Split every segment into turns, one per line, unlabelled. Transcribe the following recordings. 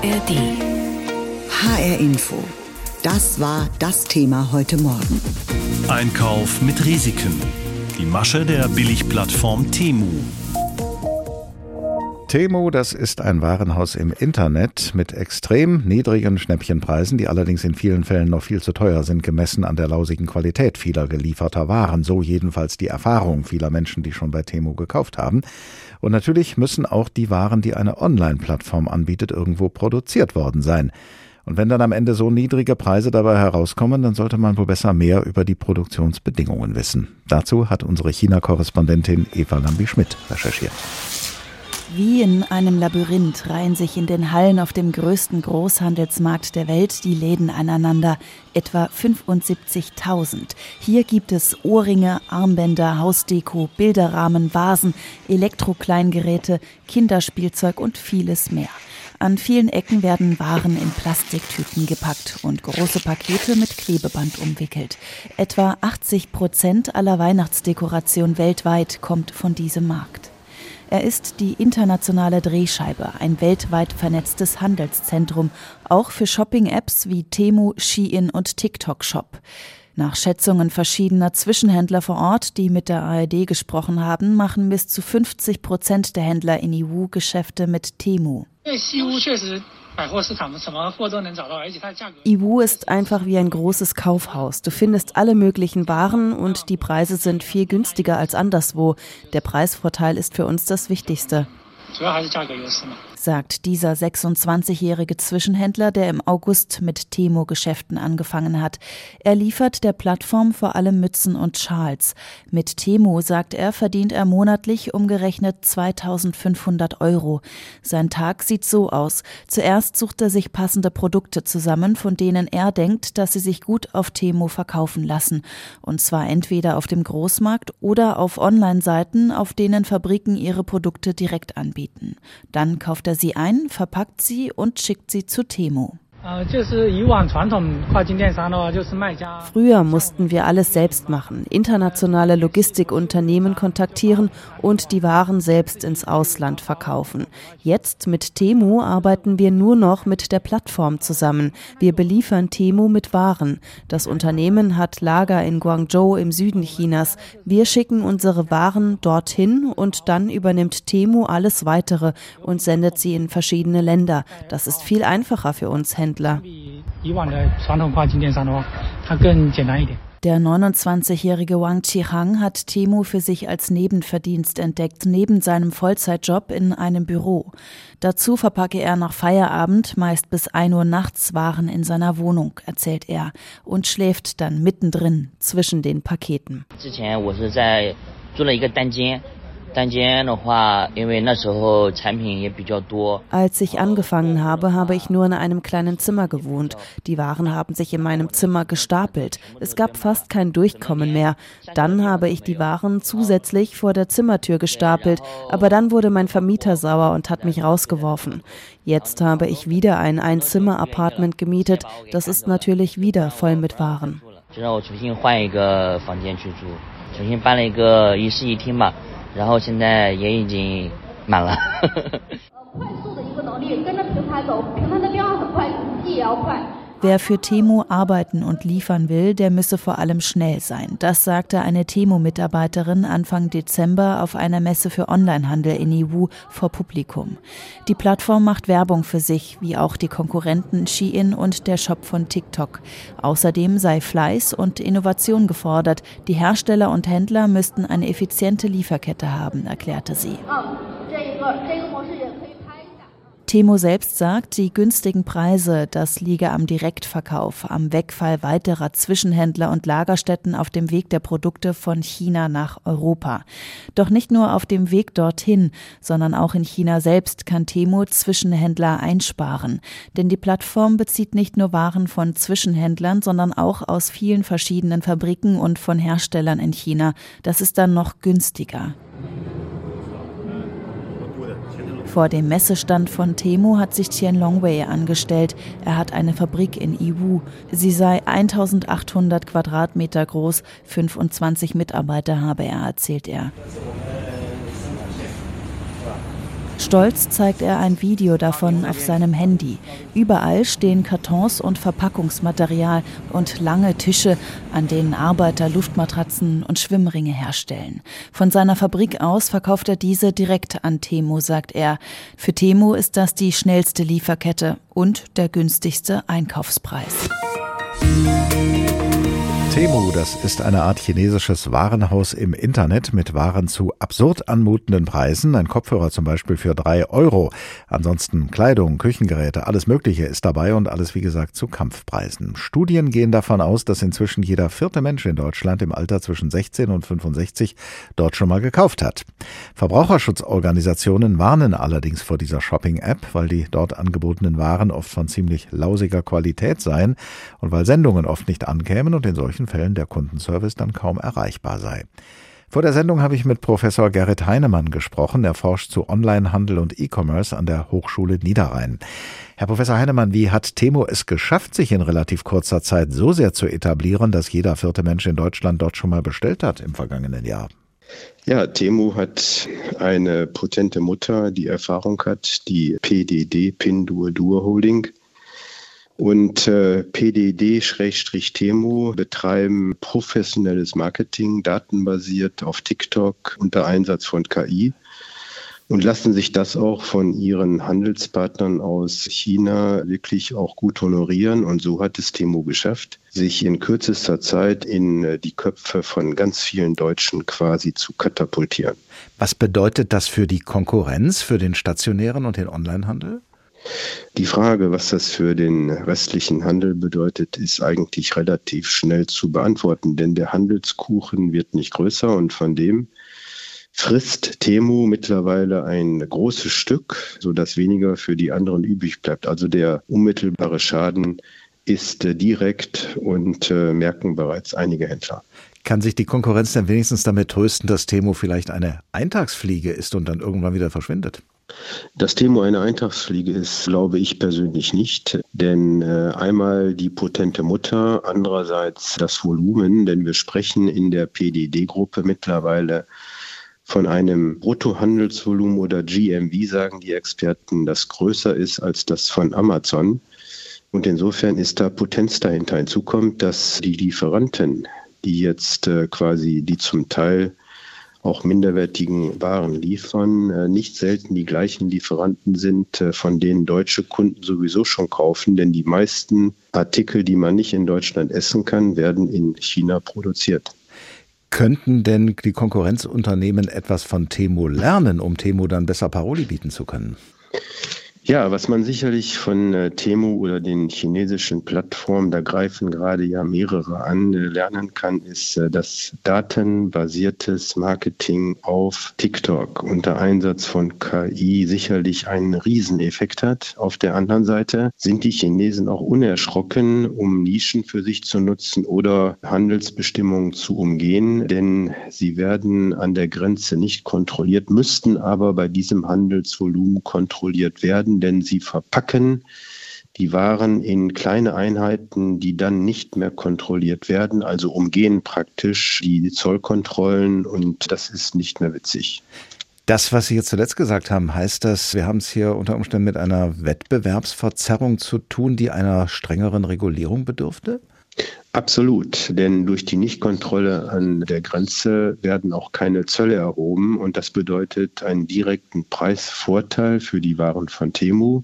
ARD.
HR Info. Das war das Thema heute Morgen.
Einkauf mit Risiken. Die Masche der Billigplattform Temu.
Temu, das ist ein Warenhaus im Internet mit extrem niedrigen Schnäppchenpreisen, die allerdings in vielen Fällen noch viel zu teuer sind, gemessen an der lausigen Qualität vieler gelieferter Waren. So jedenfalls die Erfahrung vieler Menschen, die schon bei Temu gekauft haben. Und natürlich müssen auch die Waren, die eine Online-Plattform anbietet, irgendwo produziert worden sein. Und wenn dann am Ende so niedrige Preise dabei herauskommen, dann sollte man wohl besser mehr über die Produktionsbedingungen wissen. Dazu hat unsere China-Korrespondentin Eva Lambi-Schmidt recherchiert.
Wie in einem Labyrinth reihen sich in den Hallen auf dem größten Großhandelsmarkt der Welt die Läden aneinander, etwa 75.000. Hier gibt es Ohrringe, Armbänder, Hausdeko, Bilderrahmen, Vasen, Elektrokleingeräte, Kinderspielzeug und vieles mehr. An vielen Ecken werden Waren in Plastiktüten gepackt und große Pakete mit Klebeband umwickelt. Etwa 80% aller Weihnachtsdekoration weltweit kommt von diesem Markt. Er ist die internationale Drehscheibe, ein weltweit vernetztes Handelszentrum, auch für Shopping-Apps wie Temu, Shein und TikTok Shop. Nach Schätzungen verschiedener Zwischenhändler vor Ort, die mit der ARD gesprochen haben, machen bis zu 50% der Händler in EU Geschäfte mit Temu. Iwu ist einfach wie ein großes Kaufhaus. Du findest alle möglichen Waren und die Preise sind viel günstiger als anderswo. Der Preisvorteil ist für uns das Wichtigste, sagt dieser 26-jährige Zwischenhändler, der im August mit Temu-Geschäften angefangen hat. Er liefert der Plattform vor allem Mützen und Schals. Mit Temu, sagt er, verdient er monatlich umgerechnet 2.500 €. Sein Tag sieht so aus. Zuerst sucht er sich passende Produkte zusammen, von denen er denkt, dass sie sich gut auf Temu verkaufen lassen. Und zwar entweder auf dem Großmarkt oder auf Online-Seiten, auf denen Fabriken ihre Produkte direkt anbieten. Dann kauft er sie ein, verpackt sie und schickt sie zu Temu. Früher mussten wir alles selbst machen, internationale Logistikunternehmen kontaktieren und die Waren selbst ins Ausland verkaufen. Jetzt mit Temu arbeiten wir nur noch mit der Plattform zusammen. Wir beliefern Temu mit Waren. Das Unternehmen hat Lager in Guangzhou im Süden Chinas. Wir schicken unsere Waren dorthin und dann übernimmt Temu alles Weitere und sendet sie in verschiedene Länder. Das ist viel einfacher für uns Händler. Der 29-jährige Wang Qihang hat Temu für sich als Nebenverdienst entdeckt, neben seinem Vollzeitjob in einem Büro. Dazu verpacke er nach Feierabend meist bis 1 Uhr nachts Waren in seiner Wohnung, erzählt er, und schläft dann mittendrin zwischen den Paketen. Als ich angefangen habe, habe ich nur in einem kleinen Zimmer gewohnt. Die Waren haben sich in meinem Zimmer gestapelt. Es gab fast kein Durchkommen mehr. Dann habe ich die Waren zusätzlich vor der Zimmertür gestapelt, aber dann wurde mein Vermieter sauer und hat mich rausgeworfen. Jetzt habe ich wieder ein Einzimmer-Apartment gemietet. Das ist natürlich wieder voll mit Waren. Wer für Temu arbeiten und liefern will, der müsse vor allem schnell sein. Das sagte eine Temu-Mitarbeiterin Anfang Dezember auf einer Messe für Onlinehandel in EU vor Publikum. Die Plattform macht Werbung für sich, wie auch die Konkurrenten Shein und der Shop von TikTok. Außerdem sei Fleiß und Innovation gefordert. Die Hersteller und Händler müssten eine effiziente Lieferkette haben, erklärte sie. Temu selbst sagt, die günstigen Preise, das liege am Direktverkauf, am Wegfall weiterer Zwischenhändler und Lagerstätten auf dem Weg der Produkte von China nach Europa. Doch nicht nur auf dem Weg dorthin, sondern auch in China selbst kann Temu Zwischenhändler einsparen. Denn die Plattform bezieht nicht nur Waren von Zwischenhändlern, sondern auch aus vielen verschiedenen Fabriken und von Herstellern in China. Das ist dann noch günstiger. Vor dem Messestand von Temu hat sich Tian Longwei angestellt. Er hat eine Fabrik in Yiwu. Sie sei 1800 Quadratmeter groß, 25 Mitarbeiter habe er, erzählt er. Stolz zeigt er ein Video davon auf seinem Handy. Überall stehen Kartons und Verpackungsmaterial und lange Tische, an denen Arbeiter Luftmatratzen und Schwimmringe herstellen. Von seiner Fabrik aus verkauft er diese direkt an Temu, sagt er. Für Temu ist das die schnellste Lieferkette und der günstigste Einkaufspreis.
Temu, das ist eine Art chinesisches Warenhaus im Internet mit Waren zu absurd anmutenden Preisen. Ein Kopfhörer zum Beispiel für 3 Euro. Ansonsten Kleidung, Küchengeräte, alles Mögliche ist dabei und alles, wie gesagt, zu Kampfpreisen. Studien gehen davon aus, dass inzwischen jeder 4. Mensch in Deutschland im Alter zwischen 16 und 65 dort schon mal gekauft hat. Verbraucherschutzorganisationen warnen allerdings vor dieser Shopping-App, weil die dort angebotenen Waren oft von ziemlich lausiger Qualität seien und weil Sendungen oft nicht ankämen und in solchen Fällen der Kundenservice dann kaum erreichbar sei. Vor der Sendung habe ich mit Professor Gerrit Heinemann gesprochen. Er forscht zu Onlinehandel und E-Commerce an der Hochschule Niederrhein. Herr Professor Heinemann, wie hat Temu es geschafft, sich in relativ kurzer Zeit so sehr zu etablieren, dass jeder 4. Mensch in Deutschland dort schon mal bestellt hat im vergangenen Jahr?
Ja, Temu hat eine potente Mutter, die Erfahrung hat, die PDD, Pinduoduo Holding. Und PDD-Temu betreiben professionelles Marketing, datenbasiert auf TikTok unter Einsatz von KI und lassen sich das auch von ihren Handelspartnern aus China wirklich auch gut honorieren. Und so hat es Temu geschafft, sich in kürzester Zeit in die Köpfe von ganz vielen Deutschen quasi zu katapultieren.
Was bedeutet das für die Konkurrenz, für den stationären und den Onlinehandel?
Die Frage, was das für den restlichen Handel bedeutet, ist eigentlich relativ schnell zu beantworten, denn der Handelskuchen wird nicht größer und von dem frisst Temu mittlerweile ein großes Stück, sodass weniger für die anderen übrig bleibt. Also der unmittelbare Schaden ist direkt und merken bereits einige Händler.
Kann sich die Konkurrenz denn wenigstens damit trösten, dass Temu vielleicht eine Eintagsfliege ist und dann irgendwann wieder verschwindet?
Dass Temu eine Eintagsfliege ist, glaube ich persönlich nicht, denn einmal die potente Mutter, andererseits das Volumen, denn wir sprechen in der PDD-Gruppe mittlerweile von einem Bruttohandelsvolumen oder GMV, sagen die Experten, das größer ist als das von Amazon. Und insofern ist da Potenz dahinter. Hinzu kommt, dass die Lieferanten, die jetzt die zum Teil auch minderwertigen Waren liefern, nicht selten die gleichen Lieferanten sind, von denen deutsche Kunden sowieso schon kaufen, denn die meisten Artikel, die man nicht in Deutschland essen kann, werden in China produziert.
Könnten denn die Konkurrenzunternehmen etwas von Temu lernen, um Temu dann besser Paroli bieten zu können?
Ja, was man sicherlich von Temu oder den chinesischen Plattformen, da greifen gerade ja mehrere an, lernen kann, ist das datenbasiertes Marketing auf TikTok unter Einsatz von KI sicherlich einen Rieseneffekt hat. Auf der anderen Seite sind die Chinesen auch unerschrocken, um Nischen für sich zu nutzen oder Handelsbestimmungen zu umgehen, denn sie werden an der Grenze nicht kontrolliert, müssten aber bei diesem Handelsvolumen kontrolliert werden, denn sie verpacken die Waren in kleine Einheiten, die dann nicht mehr kontrolliert werden, also umgehen praktisch die Zollkontrollen und das ist nicht mehr witzig.
Das, was Sie jetzt zuletzt gesagt haben, heißt das, wir haben es hier unter Umständen mit einer Wettbewerbsverzerrung zu tun, die einer strengeren Regulierung bedürfte?
Absolut, denn durch die Nichtkontrolle an der Grenze werden auch keine Zölle erhoben und das bedeutet einen direkten Preisvorteil für die Waren von Temu.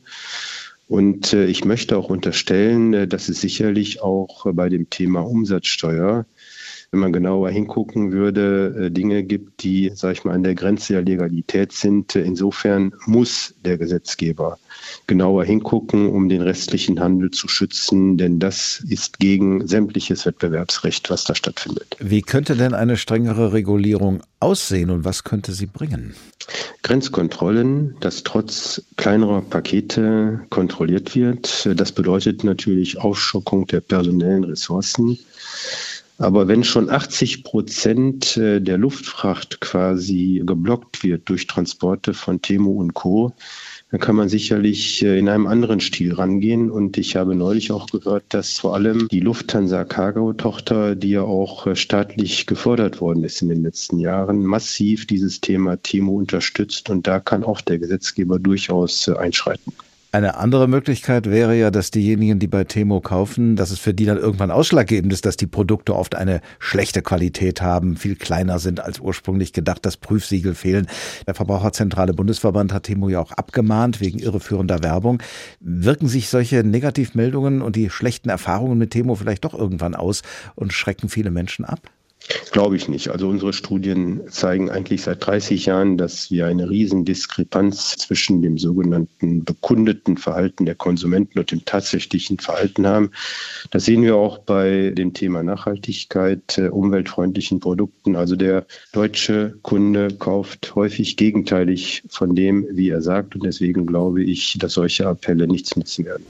Und ich möchte auch unterstellen, dass es sicherlich auch bei dem Thema Umsatzsteuer, wenn man genauer hingucken würde, Dinge gibt, die, sag ich mal, an der Grenze der Legalität sind. Insofern muss der Gesetzgeber genauer hingucken, um den restlichen Handel zu schützen, denn das ist gegen sämtliches Wettbewerbsrecht, was da stattfindet.
Wie könnte denn eine strengere Regulierung aussehen und was könnte sie bringen?
Grenzkontrollen, dass trotz kleinerer Pakete kontrolliert wird. Das bedeutet natürlich Aufstockung der personellen Ressourcen. Aber wenn schon 80% der Luftfracht quasi geblockt wird durch Transporte von Temu und Co., dann kann man sicherlich in einem anderen Stil rangehen. Und ich habe neulich auch gehört, dass vor allem die Lufthansa Cargo-Tochter, die ja auch staatlich gefördert worden ist in den letzten Jahren, massiv dieses Thema Temu unterstützt. Und da kann auch der Gesetzgeber durchaus einschreiten.
Eine andere Möglichkeit wäre ja, dass diejenigen, die bei Temu kaufen, dass es für die dann irgendwann ausschlaggebend ist, dass die Produkte oft eine schlechte Qualität haben, viel kleiner sind als ursprünglich gedacht, dass Prüfsiegel fehlen. Der Verbraucherzentrale Bundesverband hat Temu ja auch abgemahnt wegen irreführender Werbung. Wirken sich solche Negativmeldungen und die schlechten Erfahrungen mit Temu vielleicht doch irgendwann aus und schrecken viele Menschen ab?
Glaube ich nicht. Also unsere Studien zeigen eigentlich seit 30 Jahren, dass wir eine riesen Diskrepanz zwischen dem sogenannten bekundeten Verhalten der Konsumenten und dem tatsächlichen Verhalten haben. Das sehen wir auch bei dem Thema Nachhaltigkeit, umweltfreundlichen Produkten. Also der deutsche Kunde kauft häufig gegenteilig von dem, wie er sagt. Und deswegen glaube ich, dass solche Appelle nichts nützen werden.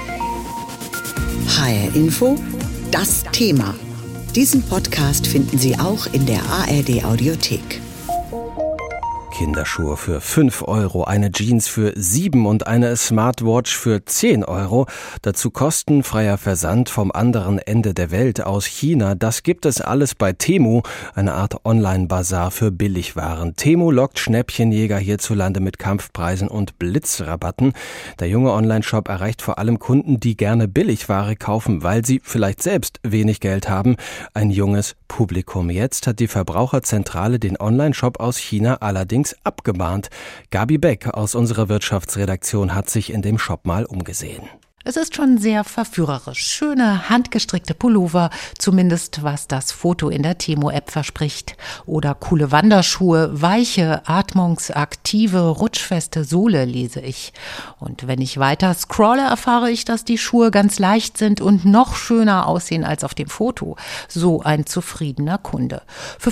HR Info, das Thema. Diesen Podcast finden Sie auch in der ARD Audiothek.
Kinderschuhe für 5 €, eine Jeans für 7 und eine Smartwatch für 10 €. Dazu kostenfreier Versand vom anderen Ende der Welt aus China. Das gibt es alles bei Temu, eine Art Online-Bazar für Billigwaren. Temu lockt Schnäppchenjäger hierzulande mit Kampfpreisen und Blitzrabatten. Der junge Online-Shop erreicht vor allem Kunden, die gerne Billigware kaufen, weil sie vielleicht selbst wenig Geld haben. Ein junges Publikum. Jetzt hat die Verbraucherzentrale den Online-Shop aus China allerdings abgemahnt. Gabi Beck aus unserer Wirtschaftsredaktion hat sich in dem Shop mal umgesehen.
Es ist schon sehr verführerisch. Schöne, handgestrickte Pullover, zumindest was das Foto in der Temu-App verspricht. Oder coole Wanderschuhe, weiche, atmungsaktive, rutschfeste Sohle lese ich. Und wenn ich weiter scrolle, erfahre ich, dass die Schuhe ganz leicht sind und noch schöner aussehen als auf dem Foto. So ein zufriedener Kunde. Für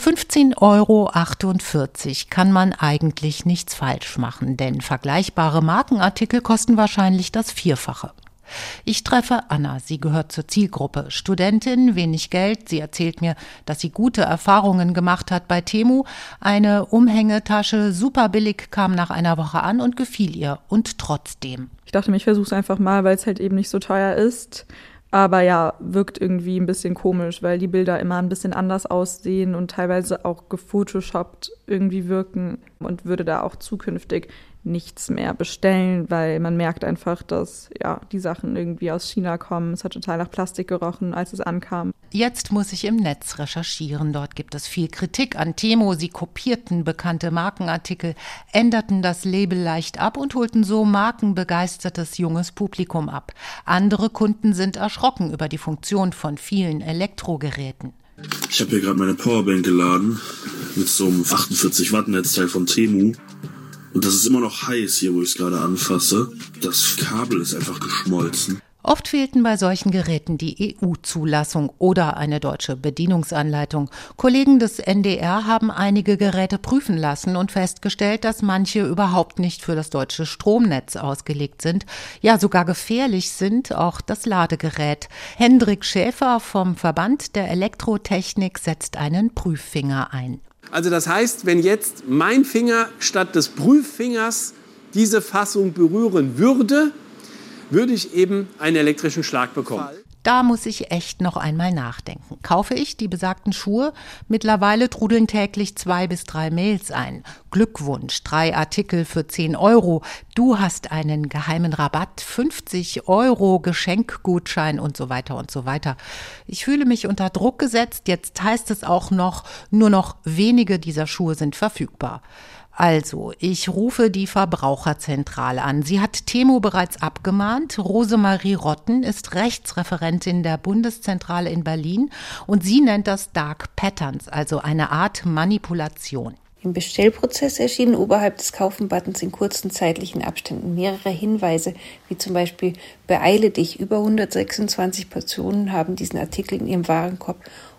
15,48 € kann man eigentlich nichts falsch machen, denn vergleichbare Markenartikel kosten wahrscheinlich das Vierfache. Ich treffe Anna, sie gehört zur Zielgruppe. Studentin, wenig Geld. Sie erzählt mir, dass sie gute Erfahrungen gemacht hat bei Temu. Eine Umhängetasche, super billig, kam nach einer Woche an und gefiel ihr. Und trotzdem.
Ich dachte mir, ich versuche es einfach mal, weil es halt eben nicht so teuer ist. Aber ja, wirkt irgendwie ein bisschen komisch, weil die Bilder immer ein bisschen anders aussehen und teilweise auch gefotoshoppt irgendwie wirken und würde da auch zukünftig nichts mehr bestellen, weil man merkt einfach, dass ja die Sachen irgendwie aus China kommen. Es hat total nach Plastik gerochen, als es ankam.
Jetzt muss ich im Netz recherchieren. Dort gibt es viel Kritik an Temu. Sie kopierten bekannte Markenartikel, änderten das Label leicht ab und holten so markenbegeistertes junges Publikum ab. Andere Kunden sind erschrocken über die Funktion von vielen Elektrogeräten.
Ich habe hier gerade meine Powerbank geladen mit so einem 48-Watt-Netzteil von Temu. Und das ist immer noch heiß hier, wo ich es gerade anfasse. Das Kabel ist einfach geschmolzen.
Oft fehlten bei solchen Geräten die EU-Zulassung oder eine deutsche Bedienungsanleitung. Kollegen des NDR haben einige Geräte prüfen lassen und festgestellt, dass manche überhaupt nicht für das deutsche Stromnetz ausgelegt sind. Ja, sogar gefährlich sind, auch das Ladegerät. Hendrik Schäfer vom Verband der Elektrotechnik setzt einen Prüffinger ein.
Also das heißt, wenn jetzt mein Finger statt des Prüffingers diese Fassung berühren würde, würde ich eben einen elektrischen Schlag bekommen.
Da muss ich echt noch einmal nachdenken. Kaufe ich die besagten Schuhe? Mittlerweile trudeln täglich 2 bis 3 Mails ein. Glückwunsch, 3 Artikel für 10 €. Du hast einen geheimen Rabatt, 50 € Geschenkgutschein und so weiter und so weiter. Ich fühle mich unter Druck gesetzt. Jetzt heißt es auch noch, nur noch wenige dieser Schuhe sind verfügbar. Also, ich rufe die Verbraucherzentrale an. Sie hat Temu bereits abgemahnt. Rosemarie Rotten ist Rechtsreferentin der Bundeszentrale in Berlin und sie nennt das Dark Patterns, also eine Art Manipulation.
Im Bestellprozess erschienen oberhalb des Kaufen-Buttons in kurzen zeitlichen Abständen mehrere Hinweise, wie zum Beispiel Beeile dich, über 126 Personen haben diesen Artikel in ihrem Warenkorb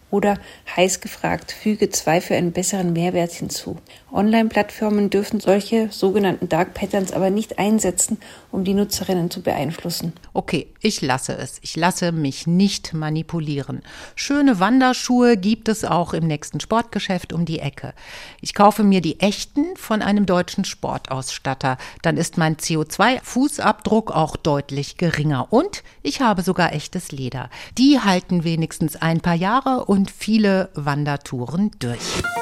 Oder heiß gefragt, füge 2 für einen besseren Mehrwert hinzu. Online-Plattformen dürfen solche sogenannten Dark Patterns aber nicht einsetzen, um die Nutzerinnen zu beeinflussen.
Okay, ich lasse es. Ich lasse mich nicht manipulieren. Schöne Wanderschuhe gibt es auch im nächsten Sportgeschäft um die Ecke. Ich kaufe mir die echten von einem deutschen Sportausstatter. Dann ist mein CO2-Fußabdruck auch deutlich geringer. Und ich habe sogar echtes Leder. Die halten wenigstens ein paar Jahre und viele Wandertouren durch.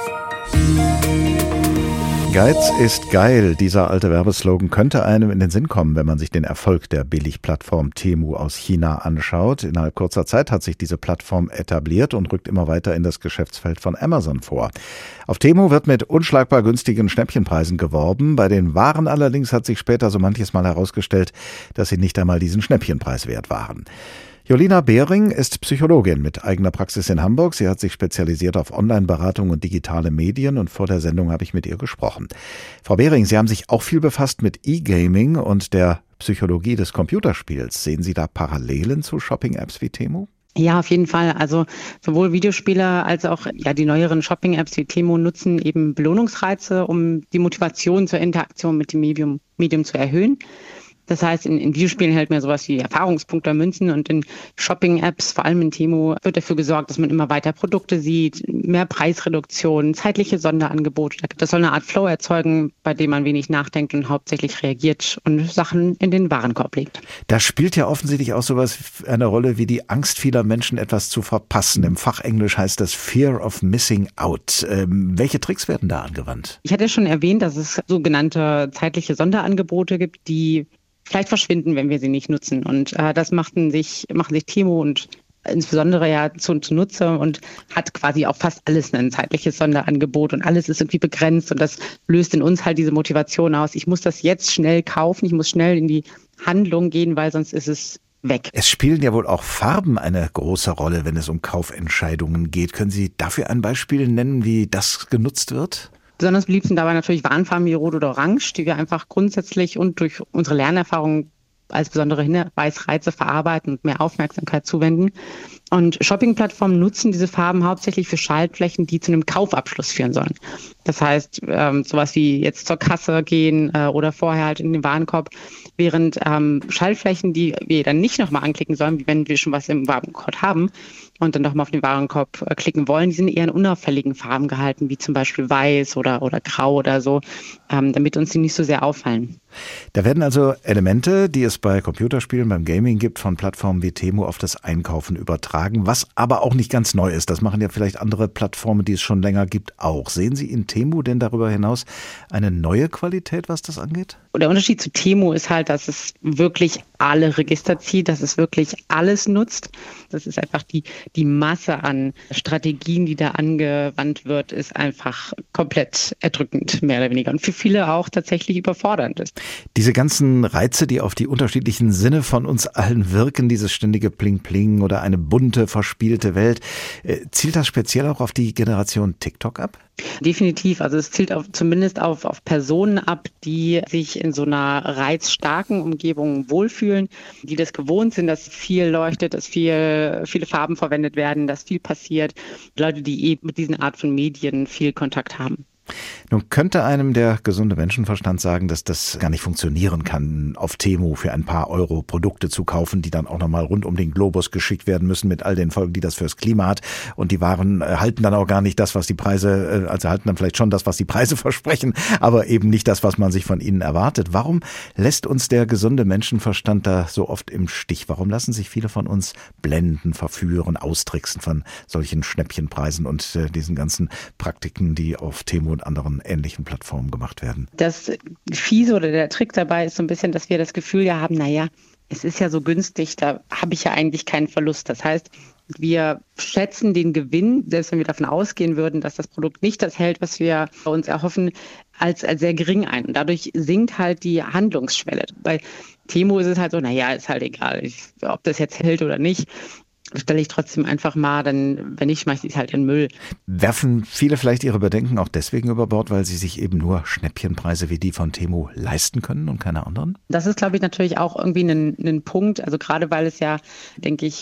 Geiz ist geil. Dieser alte Werbeslogan könnte einem in den Sinn kommen, wenn man sich den Erfolg der Billigplattform Temu aus China anschaut. Innerhalb kurzer Zeit hat sich diese Plattform etabliert und rückt immer weiter in das Geschäftsfeld von Amazon vor. Auf Temu wird mit unschlagbar günstigen Schnäppchenpreisen geworben. Bei den Waren allerdings hat sich später so manches Mal herausgestellt, dass sie nicht einmal diesen Schnäppchenpreis wert waren. Jolina Behring ist Psychologin mit eigener Praxis in Hamburg. Sie hat sich spezialisiert auf Online-Beratung und digitale Medien und vor der Sendung habe ich mit ihr gesprochen. Frau Behring, Sie haben sich auch viel befasst mit E-Gaming und der Psychologie des Computerspiels. Sehen Sie da Parallelen zu Shopping-Apps wie Temu?
Ja, auf jeden Fall. Also sowohl Videospiele als auch die neueren Shopping-Apps wie Temu nutzen eben Belohnungsreize, um die Motivation zur Interaktion mit dem Medium zu erhöhen. Das heißt, in Videospielen hält man sowas wie Erfahrungspunkte, Münzen und in Shopping-Apps, vor allem in Temu, wird dafür gesorgt, dass man immer weiter Produkte sieht, mehr Preisreduktion, zeitliche Sonderangebote. Das soll eine Art Flow erzeugen, bei dem man wenig nachdenkt und hauptsächlich reagiert und Sachen in den Warenkorb legt.
Da spielt ja offensichtlich auch sowas eine Rolle wie die Angst vieler Menschen, etwas zu verpassen. Im Fachenglisch heißt das Fear of Missing Out. Welche Tricks werden da angewandt?
Ich hatte schon erwähnt, dass es sogenannte zeitliche Sonderangebote gibt, die vielleicht verschwinden, wenn wir sie nicht nutzen. Und das machen sich Temu und insbesondere ja zunutze und hat quasi auch fast alles ein zeitliches Sonderangebot und alles ist irgendwie begrenzt und das löst in uns halt diese Motivation aus. Ich muss das jetzt schnell kaufen, ich muss schnell in die Handlung gehen, weil sonst ist es weg.
Es spielen ja wohl auch Farben eine große Rolle, wenn es um Kaufentscheidungen geht. Können Sie dafür ein Beispiel nennen, wie das genutzt wird?
Besonders beliebt sind dabei natürlich Warnfarben wie Rot oder Orange, die wir einfach grundsätzlich und durch unsere Lernerfahrung als besondere Hinweisreize verarbeiten und mehr Aufmerksamkeit zuwenden. Und Shopping-Plattformen nutzen diese Farben hauptsächlich für Schaltflächen, die zu einem Kaufabschluss führen sollen. Das heißt, sowas wie jetzt zur Kasse gehen oder vorher halt in den Warenkorb, während Schaltflächen, die wir dann nicht nochmal anklicken sollen, wie wenn wir schon was im Warenkorb haben und dann nochmal auf den Warenkorb klicken wollen, die sind eher in unauffälligen Farben gehalten, wie zum Beispiel weiß oder grau oder so, damit uns die nicht so sehr auffallen.
Da werden also Elemente, die es bei Computerspielen, beim Gaming gibt, von Plattformen wie Temu auf das Einkaufen übertragen, was aber auch nicht ganz neu ist. Das machen ja vielleicht andere Plattformen, die es schon länger gibt, auch. Sehen Sie in Temu denn darüber hinaus eine neue Qualität, was das angeht?
Der Unterschied zu Temu ist halt, dass es wirklich alle Register zieht, dass es wirklich alles nutzt. Das ist einfach die Masse an Strategien, die da angewandt wird, ist einfach komplett erdrückend, mehr oder weniger. Und für viele auch tatsächlich überfordernd ist.
Diese ganzen Reize, die auf die unterschiedlichen Sinne von uns allen wirken, dieses ständige Pling-Pling oder eine bunte, verspielte Welt, zielt das speziell auch auf die Generation TikTok ab?
Definitiv. Also es zielt zumindest auf Personen ab, die sich in so einer reizstarken Umgebung wohlfühlen, die das gewohnt sind, dass viel leuchtet, dass viele Farben verwendet werden, dass viel passiert. Leute, die eben mit diesen Art von Medien viel Kontakt haben.
Nun könnte einem der gesunde Menschenverstand sagen, dass das gar nicht funktionieren kann, auf Temu für ein paar Euro Produkte zu kaufen, die dann auch nochmal rund um den Globus geschickt werden müssen mit all den Folgen, die das fürs Klima hat. Und die Waren halten dann auch gar nicht das, was die Preise, also halten dann vielleicht schon das, was die Preise versprechen, aber eben nicht das, was man sich von ihnen erwartet. Warum lässt uns der gesunde Menschenverstand da so oft im Stich? Warum lassen sich viele von uns blenden, verführen, austricksen von solchen Schnäppchenpreisen und diesen ganzen Praktiken, die auf Temu und anderen ähnlichen Plattformen gemacht werden?
Das Fiese oder der Trick dabei ist so ein bisschen, dass wir das Gefühl ja haben, es ist ja so günstig, da habe ich ja eigentlich keinen Verlust. Das heißt, wir schätzen den Gewinn, selbst wenn wir davon ausgehen würden, dass das Produkt nicht das hält, was wir uns erhoffen, als sehr gering ein. Und dadurch sinkt halt die Handlungsschwelle. Bei Temu ist es halt so, ist halt egal, ob das jetzt hält oder nicht. Stelle ich trotzdem einfach mal, dann, wenn nicht, schmeiße ich es halt in den Müll.
Werfen viele vielleicht ihre Bedenken auch deswegen über Bord, weil sie sich eben nur Schnäppchenpreise wie die von Temu leisten können und keine anderen?
Das ist, glaube ich, natürlich auch irgendwie ein Punkt. Also gerade weil es ja, denke ich,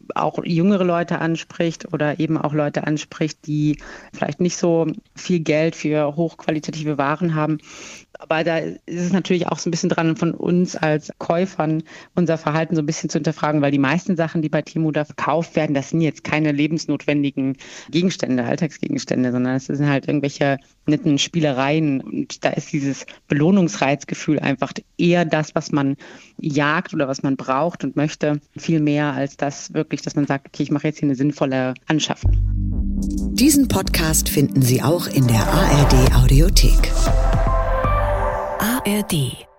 auch jüngere Leute anspricht oder eben auch Leute anspricht, die vielleicht nicht so viel Geld für hochqualitative Waren haben. Aber da ist es natürlich auch so ein bisschen dran, von uns als Käufern unser Verhalten so ein bisschen zu hinterfragen, weil die meisten Sachen, die bei Temu da verkauft werden, das sind jetzt keine lebensnotwendigen Gegenstände, Alltagsgegenstände, sondern es sind halt irgendwelche netten Spielereien. Und da ist dieses Belohnungsreizgefühl einfach eher das, was man jagt oder was man braucht und möchte, viel mehr als das wirklich, dass man sagt, okay, ich mache jetzt hier eine sinnvolle Anschaffung.
Diesen Podcast finden Sie auch in der ARD Audiothek.
ARD